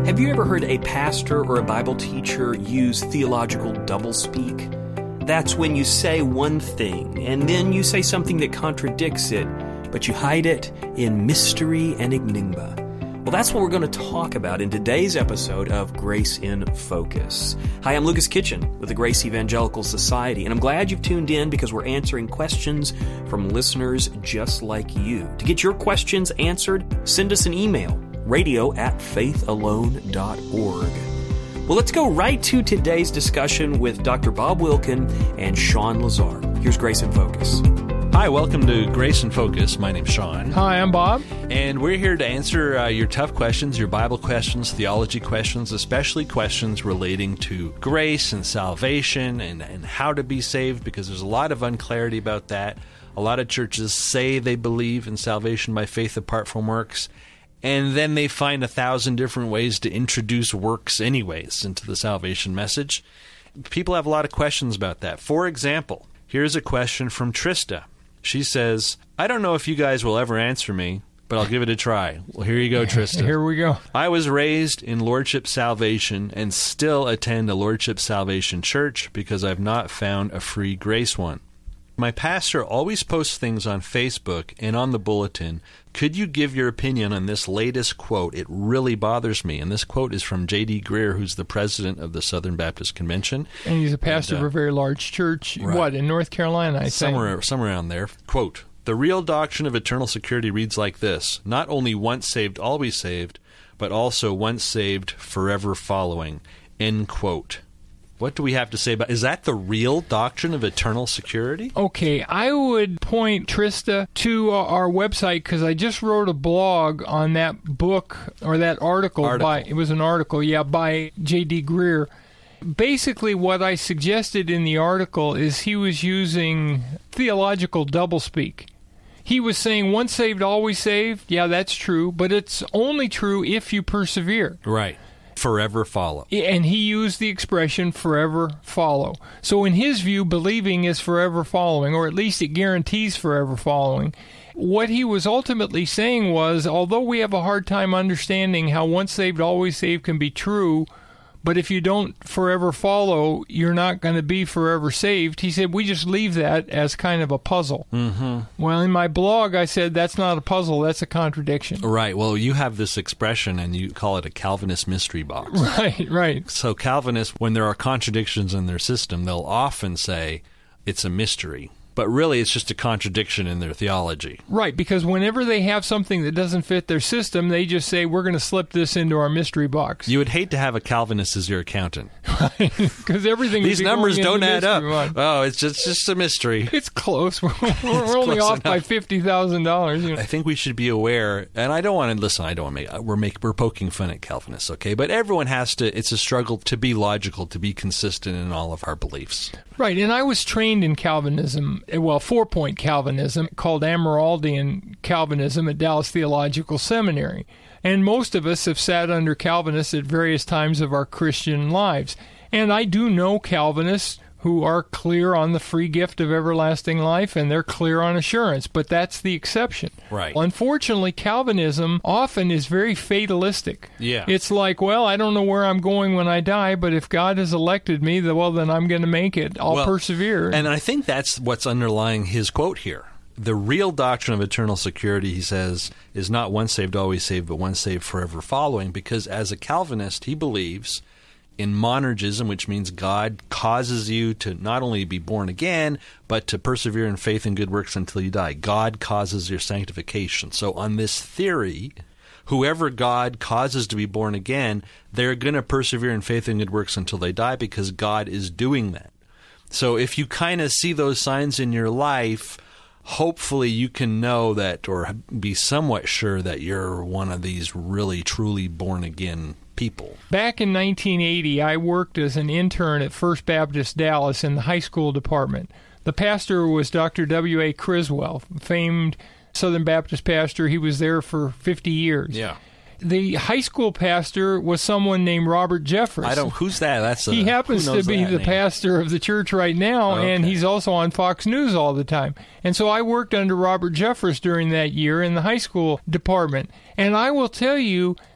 Have you ever heard a pastor or a Bible teacher use theological doublespeak? That's when you say one thing, and then you say something that contradicts it, but you hide it in mystery and enigma. Well, that's what we're going to talk about in today's episode of Grace in Focus. Hi, I'm Lucas Kitchen with the Grace Evangelical Society, and I'm glad you've tuned in because we're answering questions from listeners just like you. To get your questions answered, send us an email, radio@faithalone.org. Well, let's go right to today's discussion with Dr. Bob Wilkin and Sean Lazar. Here's Grace in Focus. Hi, welcome to Grace in Focus. My name's Sean. Hi, I'm Bob. And we're here to answer your tough questions, your Bible questions, theology questions, especially questions relating to grace and salvation and how to be saved, because there's a lot of unclarity about that. A lot of churches say they believe in salvation by faith apart from works, and then they find 1,000 different ways to introduce works anyways into the salvation message. People have a lot of questions about that. For example, here's a question from Trista. She says, I don't know if you guys will ever answer me, but I'll give it a try. Well, here you go, Trista. Here we go. I was raised in Lordship Salvation and still attend a Lordship Salvation church because I've not found a free grace one. My pastor always posts things on Facebook and on the bulletin. Could you give your opinion on this latest quote? It really bothers me. And this quote is from J.D. Greer, who's the president of the Southern Baptist Convention. And he's a pastor of a very large church. Right. What, in North Carolina, I think? Somewhere around there. Quote, the real doctrine of eternal security reads like this: not only once saved, always saved, but also once saved, forever following. End quote. What do we have to say about, is that the real doctrine of eternal security? Okay, I would point, Trista, to our website, because I just wrote a blog on that book, or that article. It was an article, by J.D. Greer. Basically, what I suggested in the article is he was using theological doublespeak. He was saying, once saved, always saved. Yeah, that's true, but it's only true if you persevere. Right. Forever follow. And he used the expression forever follow. So in his view, believing is forever following, or at least it guarantees forever following. What he was ultimately saying was, although we have a hard time understanding how once saved, always saved can be true, but if you don't forever follow, you're not going to be forever saved. He said, we just leave that as kind of a puzzle. Mm-hmm. Well, in my blog, I said, that's not a puzzle, that's a contradiction. Right. Well, you have this expression, and you call it a Calvinist mystery box. Right. So Calvinists, when there are contradictions in their system, they'll often say it's a mystery. But really, it's just a contradiction in their theology. Right, because whenever they have something that doesn't fit their system, they just say, we're going to slip this into our mystery box. You would hate to have a Calvinist as your accountant. Right, because everything These numbers don't add up. Box. Oh, it's just a mystery. It's close. We're only off by $50,000. I think we should be aware, and I don't want to, listen, I don't want to we're poking fun at Calvinists, okay? But everyone has to, it's a struggle to be logical, to be consistent in all of our beliefs. Right, and I was trained in Calvinism, four-point Calvinism, called Amyraldian Calvinism at Dallas Theological Seminary. And most of us have sat under Calvinists at various times of our Christian lives. And I do know Calvinists who are clear on the free gift of everlasting life, and they're clear on assurance, but that's the exception. Right. Well, unfortunately, Calvinism often is very fatalistic. Yeah. It's like, well, I don't know where I'm going when I die, but if God has elected me, then I'm going to make it. I'll persevere. And I think that's what's underlying his quote here. The real doctrine of eternal security, he says, is not once saved, always saved, but once saved, forever following, because as a Calvinist, he believes in monergism, which means God causes you to not only be born again, but to persevere in faith and good works until you die. God causes your sanctification. So on this theory, whoever God causes to be born again, they're going to persevere in faith and good works until they die because God is doing that. So if you kind of see those signs in your life, hopefully you can know that, or be somewhat sure that you're one of these really, truly born-again people. Back in 1980, I worked as an intern at First Baptist Dallas in the high school department. The pastor was Dr. W.A. Criswell, famed Southern Baptist pastor. He was there for 50 years. Yeah. The high school pastor was someone named Robert Jeffress. Who's that? He happens to be the pastor of the church right now, and he's also on Fox News all the time. And so I worked under Robert Jeffress during that year in the high school department. And I will tell you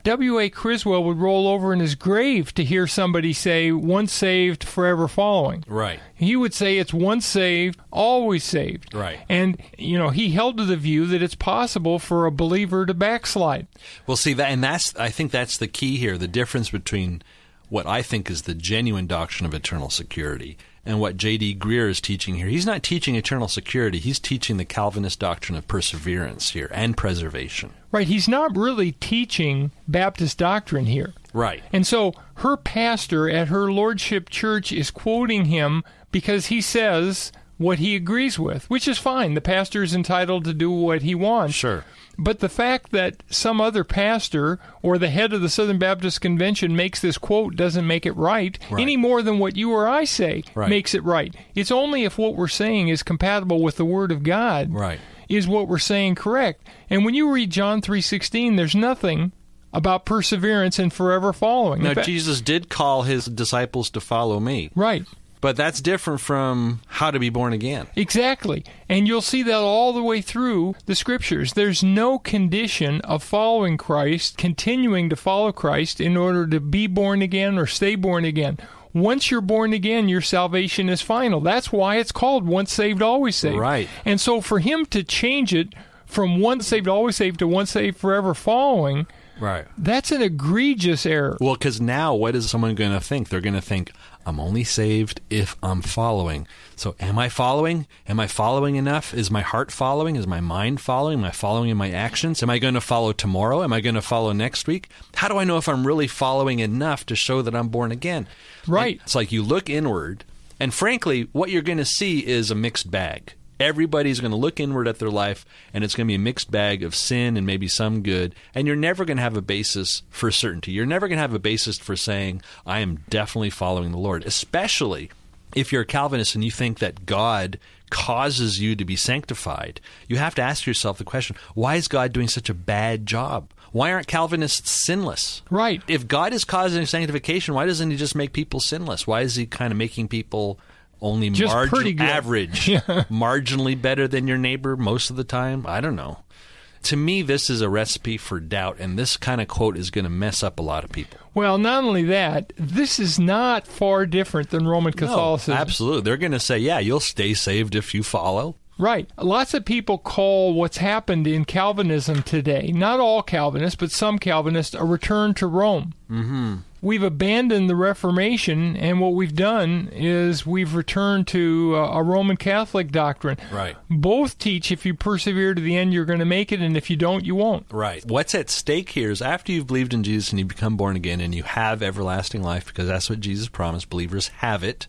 W.A. Criswell would roll over in his grave to hear somebody say, once saved, forever following. Right. He would say it's once saved, always saved. Right. And, he held to the view that it's possible for a believer to backslide. Well, see, I think that's the key here, the difference between what I think is the genuine doctrine of eternal security and what J.D. Greear is teaching here. He's not teaching eternal security. He's teaching the Calvinist doctrine of perseverance here and preservation. Right. He's not really teaching Baptist doctrine here. Right. And so her pastor at her Lordship Church is quoting him because he says what he agrees with, which is fine. The pastor is entitled to do what he wants. Sure. But the fact that some other pastor or the head of the Southern Baptist Convention makes this quote doesn't make it right, any more than what you or I say makes it right. It's only if what we're saying is compatible with the Word of God is what we're saying correct. And when you read John 3:16, there's nothing about perseverance and forever following. Now, Jesus did call his disciples to follow me. Right. But that's different from how to be born again. Exactly. And you'll see that all the way through the Scriptures. There's no condition of following Christ, continuing to follow Christ in order to be born again or stay born again. Once you're born again, your salvation is final. That's why it's called once saved, always saved. Right. And so for him to change it from once saved, always saved to once saved, forever following, that's an egregious error. Well, because now what is someone going to think? They're going to think, I'm only saved if I'm following. So am I following? Am I following enough? Is my heart following? Is my mind following? Am I following in my actions? Am I going to follow tomorrow? Am I going to follow next week? How do I know if I'm really following enough to show that I'm born again? Right. And it's like you look inward, and frankly, what you're going to see is a mixed bag. Everybody's going to look inward at their life, and it's going to be a mixed bag of sin and maybe some good, and you're never going to have a basis for certainty. You're never going to have a basis for saying, I am definitely following the Lord, especially if you're a Calvinist and you think that God causes you to be sanctified. You have to ask yourself the question, why is God doing such a bad job? Why aren't Calvinists sinless? Right. If God is causing sanctification, why doesn't he just make people sinless? Why is he kind of making people only average, marginally better than your neighbor most of the time? I don't know. To me, this is a recipe for doubt, and this kind of quote is going to mess up a lot of people. Well, not only that, this is not far different than Roman Catholicism. No, absolutely. They're going to say, yeah, you'll stay saved if you follow. Right. Lots of people call what's happened in Calvinism today, not all Calvinists, but some Calvinists, a return to Rome. Mm-hmm. We've abandoned the Reformation, and what we've done is we've returned to a Roman Catholic doctrine. Right. Both teach if you persevere to the end, you're going to make it, and if you don't, you won't. Right. What's at stake here is after you've believed in Jesus and you become born again and you have everlasting life, because that's what Jesus promised, believers have it.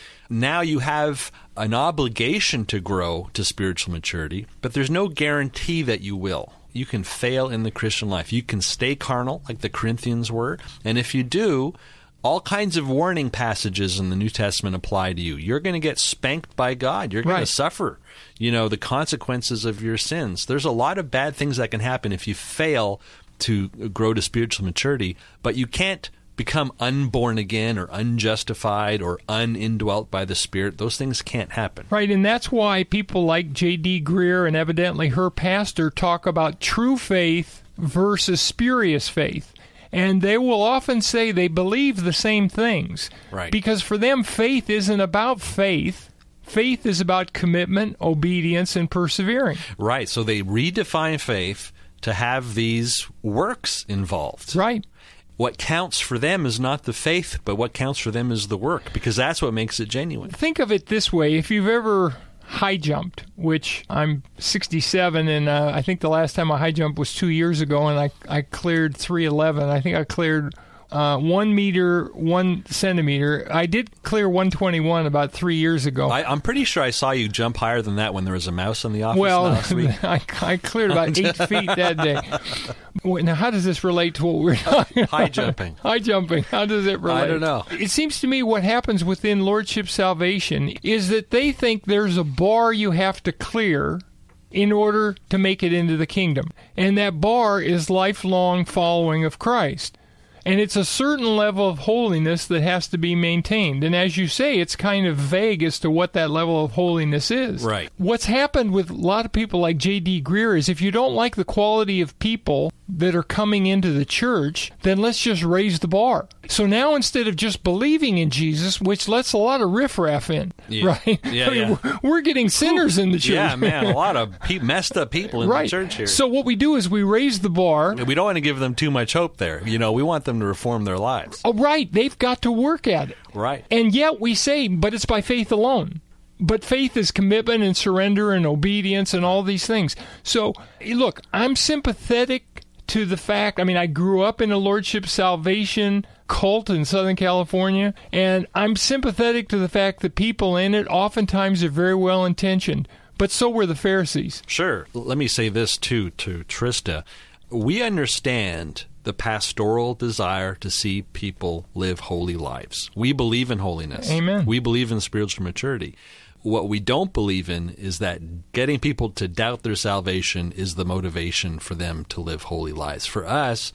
Now you have an obligation to grow to spiritual maturity, but there's no guarantee that you will. You can fail in the Christian life. You can stay carnal, like the Corinthians were, and if you do, all kinds of warning passages in the New Testament apply to you. You're going to get spanked by God. You're going to suffer, the consequences of your sins. There's a lot of bad things that can happen if you fail to grow to spiritual maturity, but you can't become unborn again or unjustified or unindwelt by the Spirit. Those things can't happen. Right, and that's why people like J.D. Greear and evidently her pastor talk about true faith versus spurious faith. And they will often say they believe the same things. Right. Because for them, faith isn't about faith. Faith is about commitment, obedience, and persevering. Right, so they redefine faith to have these works involved. Right. What counts for them is not the faith, but what counts for them is the work, because that's what makes it genuine. Think of it this way. If you've ever high jumped, which I'm 67, and I think the last time I high jumped was 2 years ago, and I cleared 311. I think I cleared 1 meter, 1 centimeter. I did clear 121 about 3 years ago. I'm pretty sure I saw you jump higher than that when there was a mouse in the office last week. I cleared about 8 feet that day. Now, how does this relate to what we're talking about? High jumping. High jumping. How does it relate? I don't know. It seems to me what happens within Lordship Salvation is that they think there's a bar you have to clear in order to make it into the kingdom. And that bar is lifelong following of Christ. And it's a certain level of holiness that has to be maintained. And as you say, it's kind of vague as to what that level of holiness is. Right. What's happened with a lot of people like J.D. Greear is if you don't like the quality of people that are coming into the church, then let's just raise the bar. So now instead of just believing in Jesus, which lets a lot of riffraff in, right? Yeah, We're getting sinners in the church. Yeah, man, a lot of messed up people in the church here. So what we do is we raise the bar. We don't want to give them too much hope there. We want them to reform their lives. Oh, right. They've got to work at it. Right. And yet we say, but it's by faith alone. But faith is commitment and surrender and obedience and all these things. So, look, I'm sympathetic to the fact, I grew up in a Lordship Salvation cult in Southern California, and I'm sympathetic to the fact that people in it oftentimes are very well-intentioned, but so were the Pharisees. Sure. Let me say this, too, to Trista. We understand the pastoral desire to see people live holy lives. We believe in holiness. Amen. We believe in spiritual maturity. What we don't believe in is that getting people to doubt their salvation is the motivation for them to live holy lives. For us,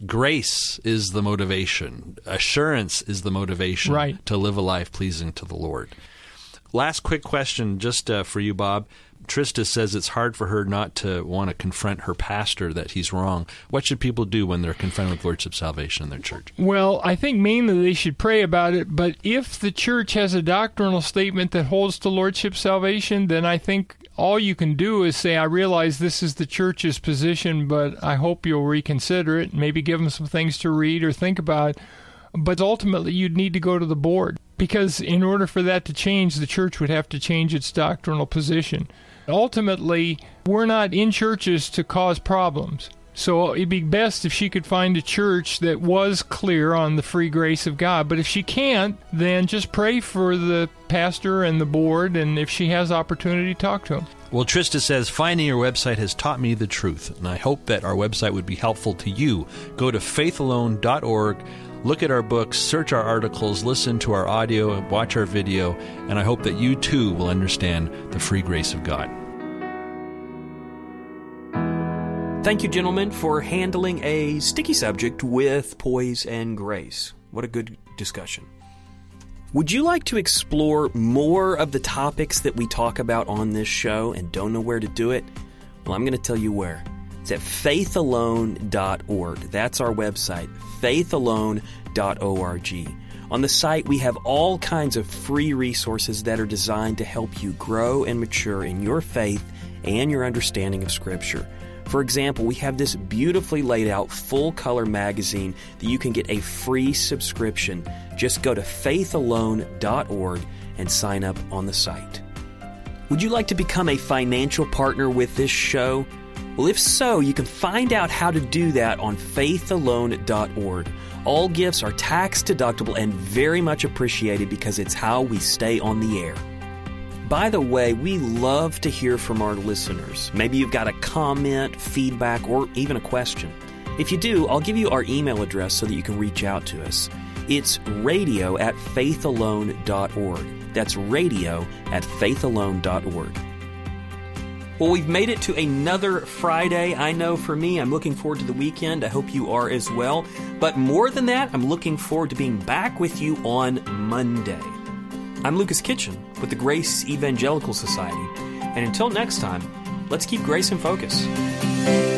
grace is the motivation. Assurance is the motivation to live a life pleasing to the Lord. Last quick question just for you, Bob. Trista says it's hard for her not to want to confront her pastor that he's wrong. What should people do when they're confronted with Lordship Salvation in their church? Well, I think mainly they should pray about it, but if the church has a doctrinal statement that holds to Lordship Salvation, then I think all you can do is say, I realize this is the church's position, but I hope you'll reconsider it, maybe give them some things to read or think about. But ultimately, you'd need to go to the board, because in order for that to change, the church would have to change its doctrinal position. Ultimately, we're not in churches to cause problems. So it'd be best if she could find a church that was clear on the free grace of God. But if she can't, then just pray for the pastor and the board, and if she has opportunity, talk to them. Well, Trista says, finding your website has taught me the truth, and I hope that our website would be helpful to you. Go to faithalone.org. Look at our books, search our articles, listen to our audio, watch our video, and I hope that you too will understand the free grace of God. Thank you, gentlemen, for handling a sticky subject with poise and grace. What a good discussion. Would you like to explore more of the topics that we talk about on this show and don't know where to do it? Well, I'm going to tell you where. It's at faithalone.org. That's our website, faithalone.org. On the site, we have all kinds of free resources that are designed to help you grow and mature in your faith and your understanding of Scripture. For example, we have this beautifully laid out full-color magazine that you can get a free subscription. Just go to faithalone.org and sign up on the site. Would you like to become a financial partner with this show? Well, if so, you can find out how to do that on faithalone.org. All gifts are tax-deductible and very much appreciated because it's how we stay on the air. By the way, we love to hear from our listeners. Maybe you've got a comment, feedback, or even a question. If you do, I'll give you our email address so that you can reach out to us. It's radio@faithalone.org. That's radio@faithalone.org. Well, we've made it to another Friday. I know for me, I'm looking forward to the weekend. I hope you are as well. But more than that, I'm looking forward to being back with you on Monday. I'm Lucas Kitchen with the Grace Evangelical Society. And until next time, let's keep grace in focus.